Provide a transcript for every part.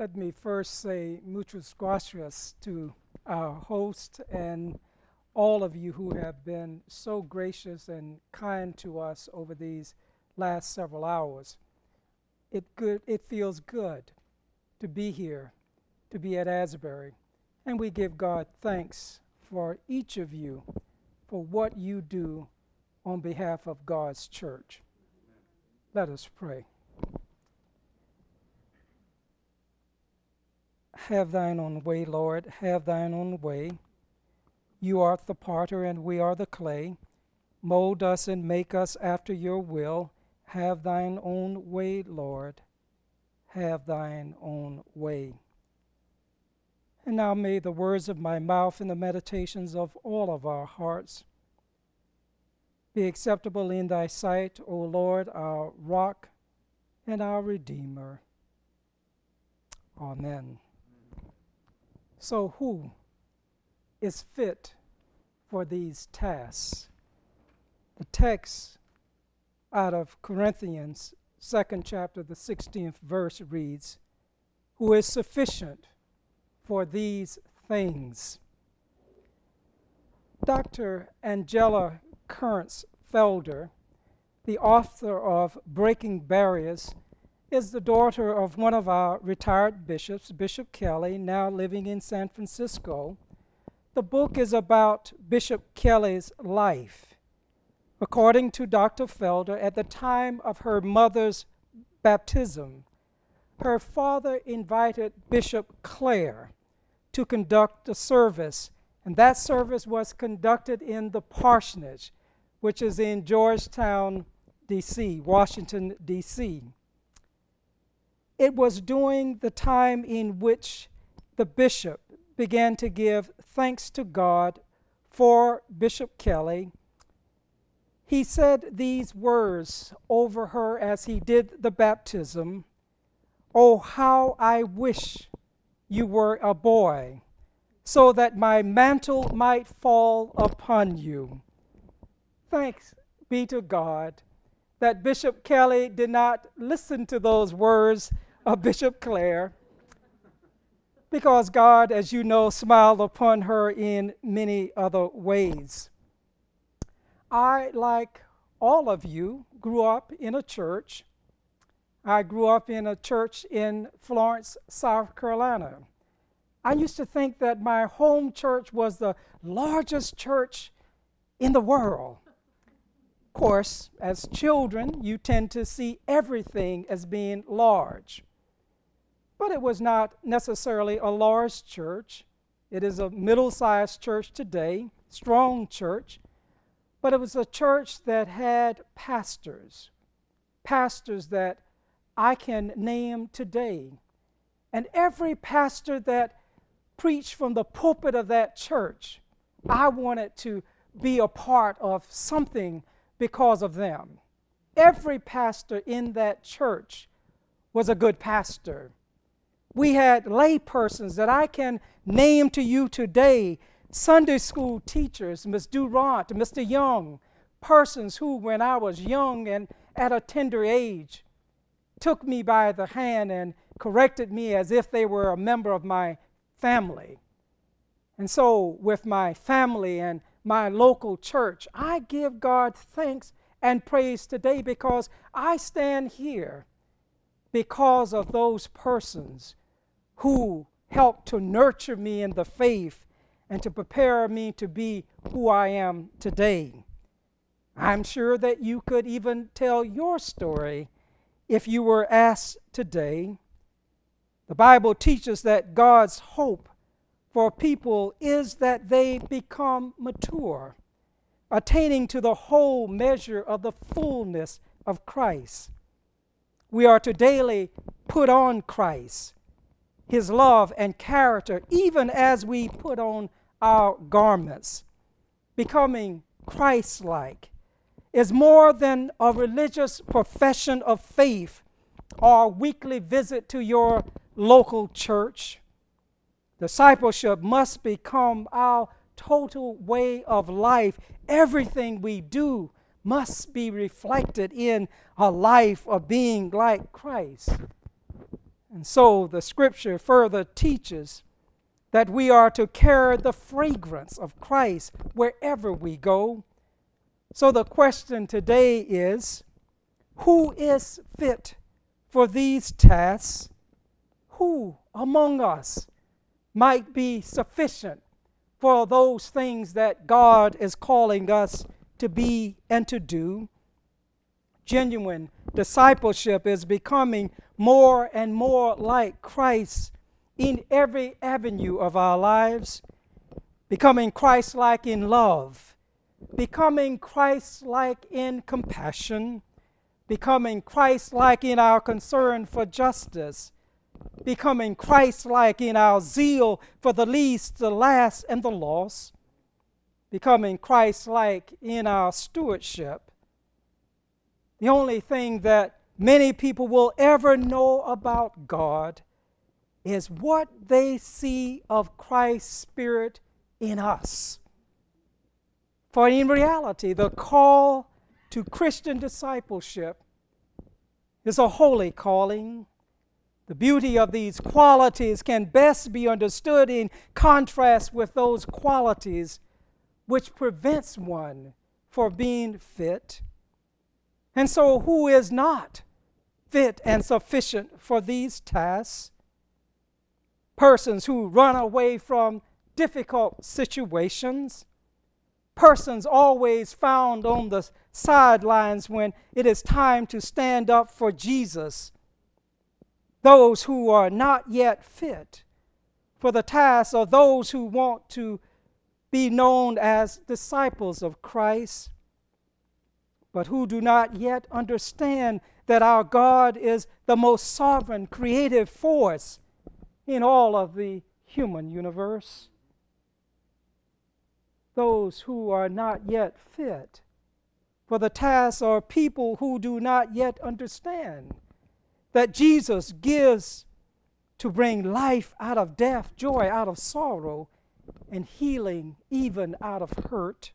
Let me first say muchas gracias to our host and all of you who have been so gracious and kind to us over these last several hours. It feels good to be here, to be at Asbury, and we give God thanks for each of you for what you do on behalf of God's church. Let us pray. Have thine own way, Lord, have thine own way. You art the potter and we are the clay. Mold us and make us after your will. Have thine own way, Lord, have thine own way. And now may the words of my mouth and the meditations of all of our hearts be acceptable in thy sight, O Lord, our rock and our Redeemer. Amen. So who is fit for these tasks? The text out of Corinthians, 2nd chapter, the 16th verse reads, who is sufficient for these things. Dr. Angela Kearns Felder, the author of Breaking Barriers, is the daughter of one of our retired bishops, Bishop Kelly, now living in San Francisco. The book is about Bishop Kelly's life. According to Dr. Felder, at the time of her mother's baptism, her father invited Bishop Clare to conduct a service, and that service was conducted in the parsonage, which is in Georgetown, D.C., Washington, D.C. It was during the time in which the bishop began to give thanks to God for Bishop Kelly. He said these words over her as he did the baptism, "Oh, how I wish you were a boy, so that my mantle might fall upon you." Thanks be to God that Bishop Kelly did not listen to those words of Bishop Clare, because God, as you know, smiled upon her in many other ways. I, like all of you, grew up in a church. I grew up in a church in Florence, South Carolina. I used to think that my home church was the largest church in the world. Of course, as children, you tend to see everything as being large. But it was not necessarily a large church. It is a middle-sized church today, strong church. But it was a church that had pastors that I can name today. And every pastor that preached from the pulpit of that church, I wanted to be a part of something because of them. Every pastor in that church was a good pastor. We had lay persons that I can name to you today, Sunday school teachers, Ms. Durant, Mr. Young, persons who, when I was young and at a tender age, took me by the hand and corrected me as if they were a member of my family. And so with my family and my local church, I give God thanks and praise today because I stand here because of those persons who helped to nurture me in the faith and to prepare me to be who I am today. I'm sure that you could even tell your story if you were asked today. The Bible teaches that God's hope for people is that they become mature, attaining to the whole measure of the fullness of Christ. We are to daily put on Christ, His love and character, even as we put on our garments. Becoming Christ-like is more than a religious profession of faith or a weekly visit to your local church. Discipleship must become our total way of life. Everything we do must be reflected in a life of being like Christ. And so the scripture further teaches that we are to carry the fragrance of Christ wherever we go. So the question today is, who is fit for these tasks? Who among us might be sufficient for those things that God is calling us to be and to do? Genuine discipleship is becoming more and more like Christ in every avenue of our lives, becoming Christ-like in love, becoming Christ-like in compassion, becoming Christ-like in our concern for justice, becoming Christ-like in our zeal for the least, the last, and the lost, becoming Christ-like in our stewardship. The only thing that many people will ever know about God is what they see of Christ's Spirit in us. For in reality, the call to Christian discipleship is a holy calling. The beauty of these qualities can best be understood in contrast with those qualities which prevents one from being fit. And so who is not fit and sufficient for these tasks? Persons who run away from difficult situations, persons always found on the sidelines when it is time to stand up for Jesus, those who are not yet fit for the task, or those who want to be known as disciples of Christ, but who do not yet understand that our God is the most sovereign creative force in all of the human universe. Those who are not yet fit for the task are people who do not yet understand that Jesus gives to bring life out of death, joy out of sorrow, and healing even out of hurt.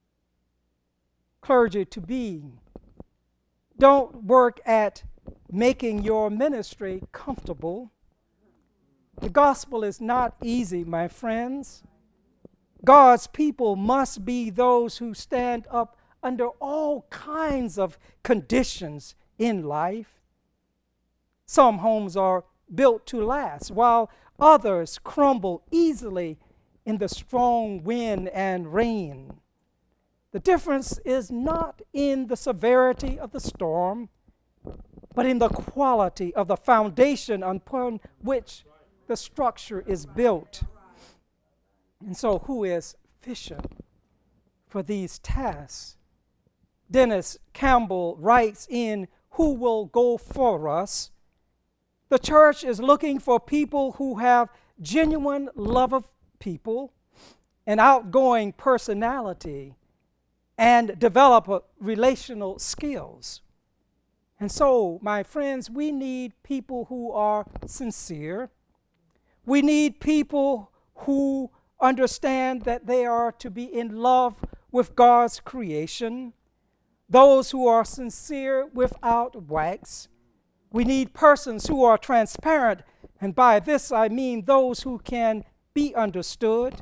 Clergy to be, don't work at making your ministry comfortable. The gospel is not easy, my friends. God's people must be those who stand up under all kinds of conditions in life. Some homes are built to last, while others crumble easily in the strong wind and rain. The difference is not in the severity of the storm, but in the quality of the foundation upon which the structure is built. And so who is efficient for these tasks? Dennis Campbell writes in Who Will Go For Us? The church is looking for people who have genuine love of people, an outgoing personality, and develop relational skills. And so, my friends, we need people who are sincere. We need people who understand that they are to be in love with God's creation, those who are sincere without wax. We need persons who are transparent, and by this I mean those who can be understood,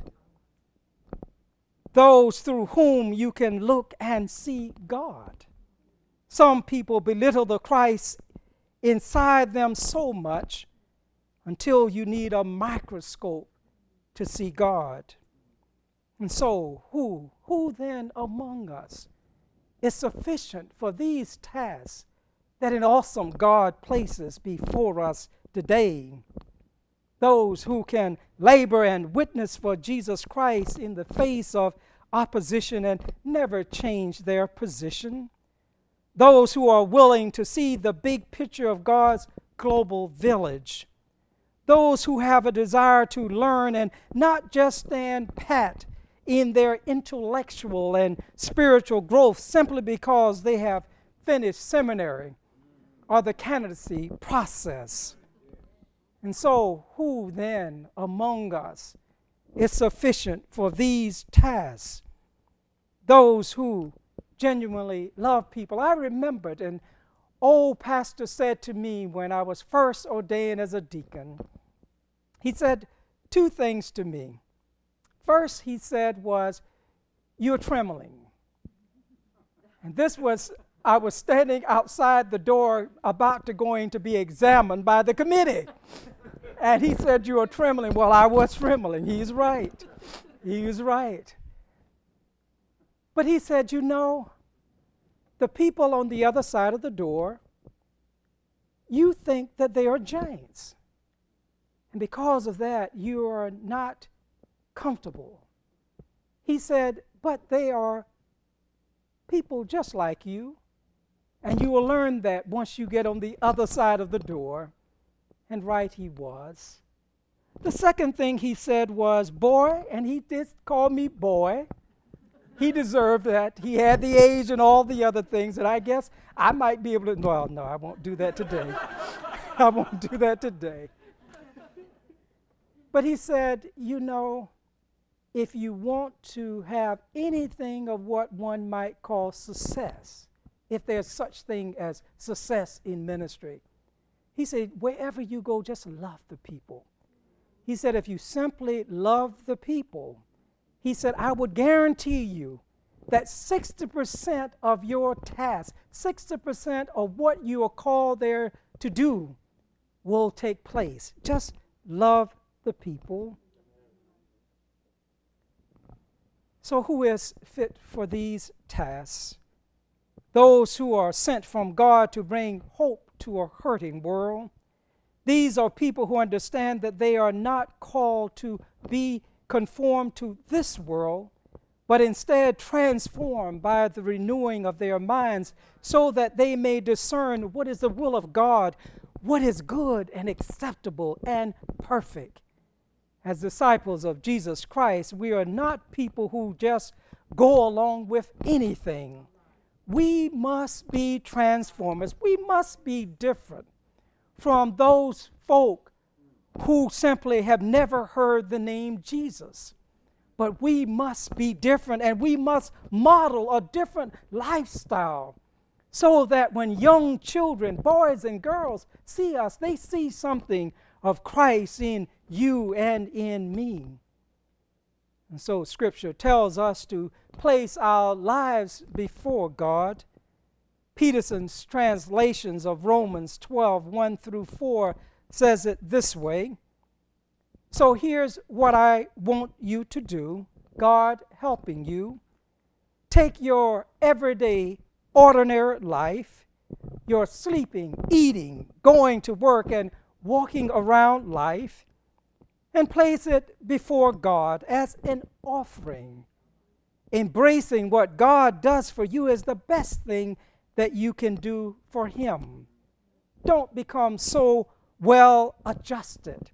those through whom you can look and see God. Some people belittle the Christ inside them so much until you need a microscope to see God. And so, who then among us is sufficient for these tasks that an awesome God places before us today? Those who can labor and witness for Jesus Christ in the face of opposition and never change their position. Those who are willing to see the big picture of God's global village. Those who have a desire to learn and not just stand pat in their intellectual and spiritual growth simply because they have finished seminary or the candidacy process. And so, who then among us is sufficient for these tasks? Those who genuinely love people. I remembered in old pastor said to me when I was first ordained as a deacon. He said two things to me. First, he said was, "You're trembling." And I was standing outside the door about to going to be examined by the committee. And he said, "You are trembling." Well, I was trembling. He's right. He was right. But he said, "You know, the people on the other side of the door, you think that they are giants. And because of that, you are not comfortable." He said, "But they are people just like you. And you will learn that once you get on the other side of the door." And right he was. The second thing he said was, "Boy," and he did call me boy. He deserved that. He had the age and all the other things, and I guess I might be able to, well, no, I won't do that today. I won't do that today. But he said, "You know, if you want to have anything of what one might call success, if there's such thing as success in ministry," he said, "wherever you go, just love the people." He said, "If you simply love the people," he said, "I would guarantee you that 60% of your task, 60% of what you are called there to do will take place. Just love the people." So who is fit for these tasks? Those who are sent from God to bring hope to a hurting world. These are people who understand that they are not called to be conformed to this world, but instead transformed by the renewing of their minds so that they may discern what is the will of God, what is good and acceptable and perfect. As disciples of Jesus Christ, we are not people who just go along with anything. We must be transformers. We must be different from those folk who simply have never heard the name Jesus. But we must be different, and we must model a different lifestyle so that when young children, boys and girls, see us, they see something of Christ in you and in me. And so Scripture tells us to place our lives before God. Peterson's translations of Romans 12, 1 through 4 says it this way. So here's what I want you to do, God helping you. Take your everyday, ordinary life, your sleeping, eating, going to work, and walking around life, and place it before God as an offering. Embracing what God does for you is the best thing that you can do for Him. Don't become so well adjusted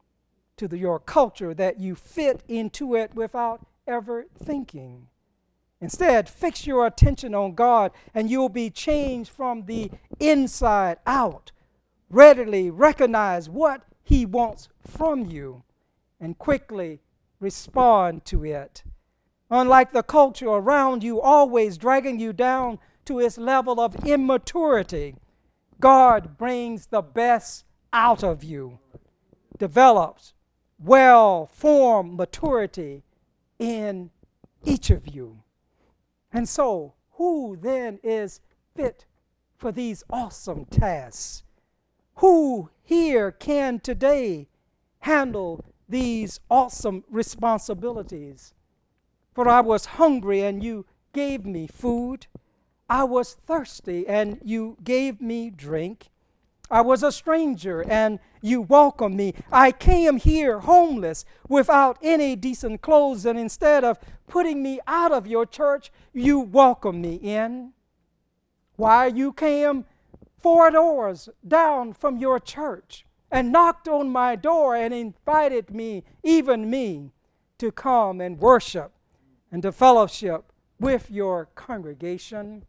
to your culture that you fit into it without ever thinking. Instead, fix your attention on God, and you'll be changed from the inside out. Readily recognize what He wants from you and quickly respond to it. Unlike the culture around you always dragging you down to its level of immaturity, God brings the best out of you, develops well-formed maturity in each of you. And so, who then is fit for these awesome tasks? Who here can today handle these awesome responsibilities? For I was hungry and you gave me food. I was thirsty and you gave me drink. I was a stranger and you welcomed me. I came here homeless without any decent clothes, and instead of putting me out of your church, you welcomed me in. Why, you came 4 doors down from your church and knocked on my door and invited me, even me, to come and worship and to fellowship with your congregation.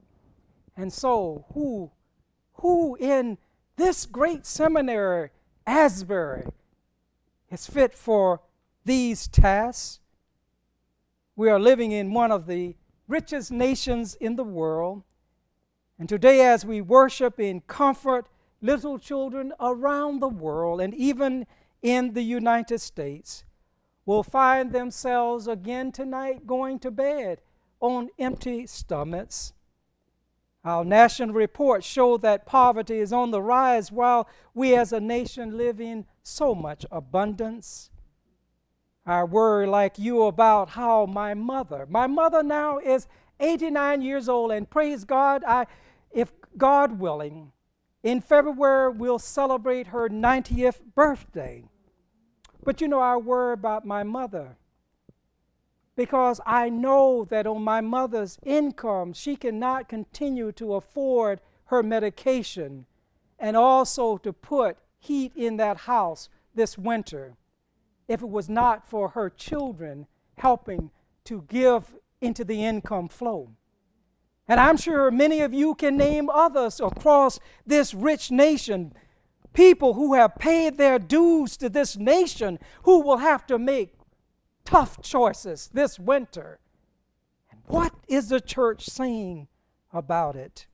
And so, who in this great seminary, Asbury, is fit for these tasks? We are living in one of the richest nations in the world, And today, as we worship in comfort, little children around the world and even in the United States will find themselves again tonight going to bed on empty stomachs. Our national reports show that poverty is on the rise while we as a nation live in so much abundance. I worry like you about how my mother now is 89 years old, and praise God, if God willing, in February we'll celebrate her 90th birthday. But you know, I worry about my mother because I know that on my mother's income, she cannot continue to afford her medication and also to put heat in that house this winter if it was not for her children helping to give into the income flow. And I'm sure many of you can name others across this rich nation, people who have paid their dues to this nation who will have to make tough choices this winter. And what is the church saying about it?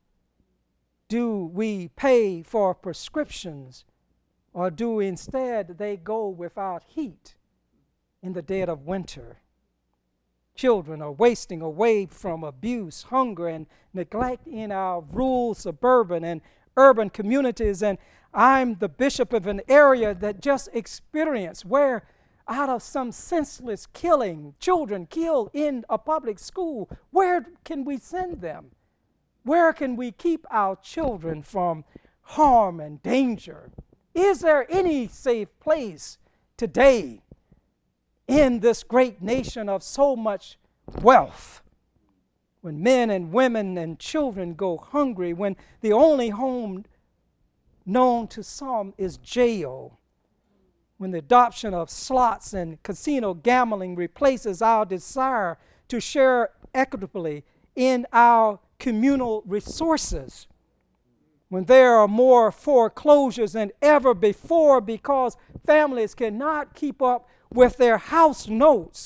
Do we pay for prescriptions, or do instead they go without heat in the dead of winter? Children are wasting away from abuse, hunger, and neglect in our rural, suburban, and urban communities. And I'm the bishop of an area that just experienced where out of some senseless killing, children killed in a public school, where can we send them? Where can we keep our children from harm and danger? Is there any safe place today in this great nation of so much wealth, when men and women and children go hungry, when the only home known to some is jail, when the adoption of slots and casino gambling replaces our desire to share equitably in our communal resources, when there are more foreclosures than ever before because families cannot keep up with their house notes,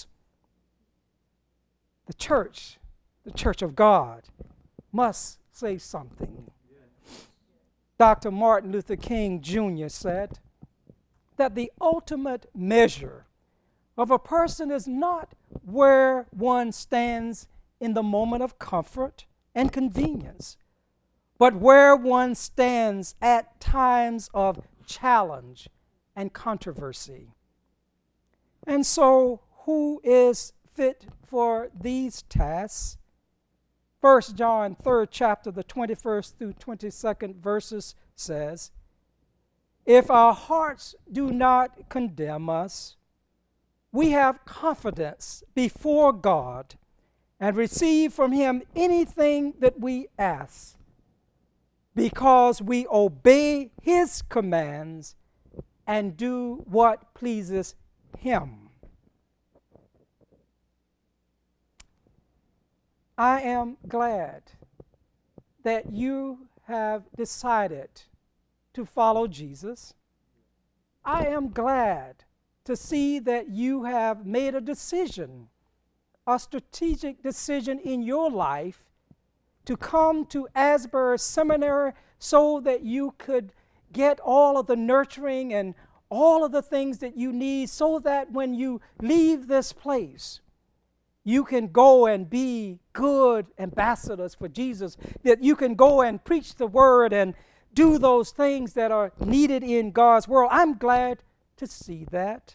the church of God, must say something. Dr. Martin Luther King Jr. said that the ultimate measure of a person is not where one stands in the moment of comfort and convenience, but where one stands at times of challenge and controversy. And so, who is fit for these tasks? 1 John 3rd chapter, the 21st through 22nd verses says, "If our hearts do not condemn us, we have confidence before God and receive from Him anything that we ask, because we obey His commands and do what pleases Him." I am glad that you have decided to follow Jesus. I am glad to see that you have made a decision, a strategic decision in your life to come to Asbury Seminary so that you could get all of the nurturing and all of the things that you need so that when you leave this place, you can go and be good ambassadors for Jesus, that you can go and preach the word and do those things that are needed in God's world. I'm glad to see that.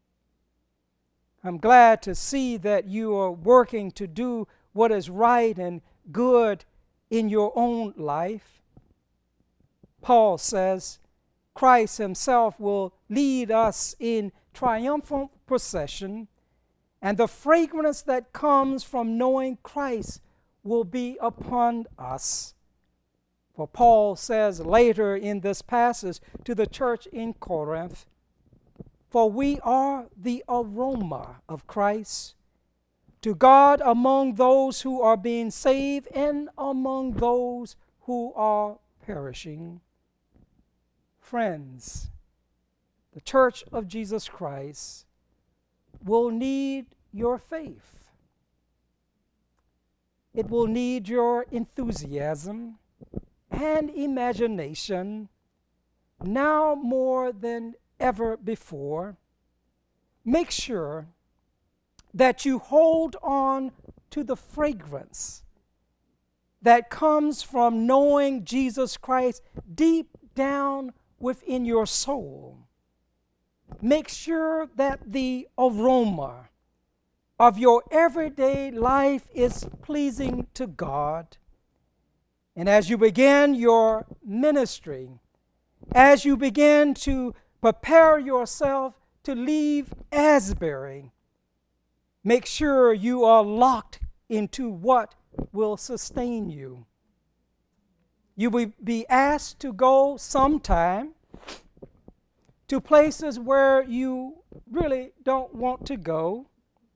I'm glad to see that you are working to do what is right and good in your own life. Paul says, Christ Himself will lead us in triumphant procession, and the fragrance that comes from knowing Christ will be upon us. For Paul says later in this passage to the church in Corinth, "For we are the aroma of Christ to God among those who are being saved and among those who are perishing." Friends, the church of Jesus Christ will need your faith. It will need your enthusiasm. and imagination, now more than ever before, make sure that you hold on to the fragrance that comes from knowing Jesus Christ deep down within your soul. Make sure that the aroma of your everyday life is pleasing to God. And as you begin your ministry, as you begin to prepare yourself to leave Asbury, make sure you are locked into what will sustain you. You will be asked to go sometime to places where you really don't want to go.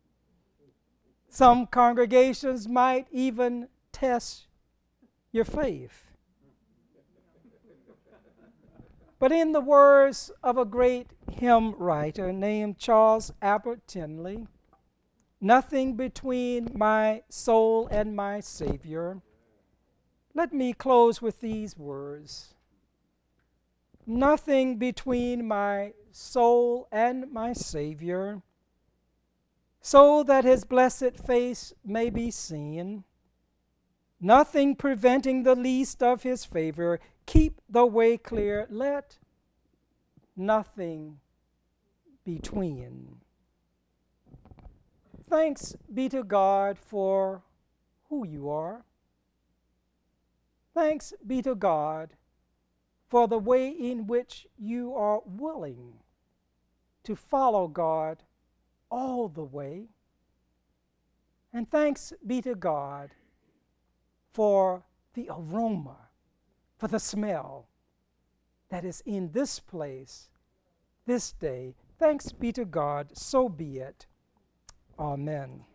Some congregations might even test your faith. But in the words of a great hymn writer named Charles Albert Tindley, nothing between my soul and my Savior. Let me close with these words. Nothing between my soul and my Savior, so that his blessed face may be seen. Nothing preventing the least of his favor. Keep the way clear. Let nothing between. Thanks be to God for who you are. Thanks be to God for the way in which you are willing to follow God all the way. And thanks be to God for the aroma, for the smell that is in this place, this day. Thanks be to God, so be it. Amen.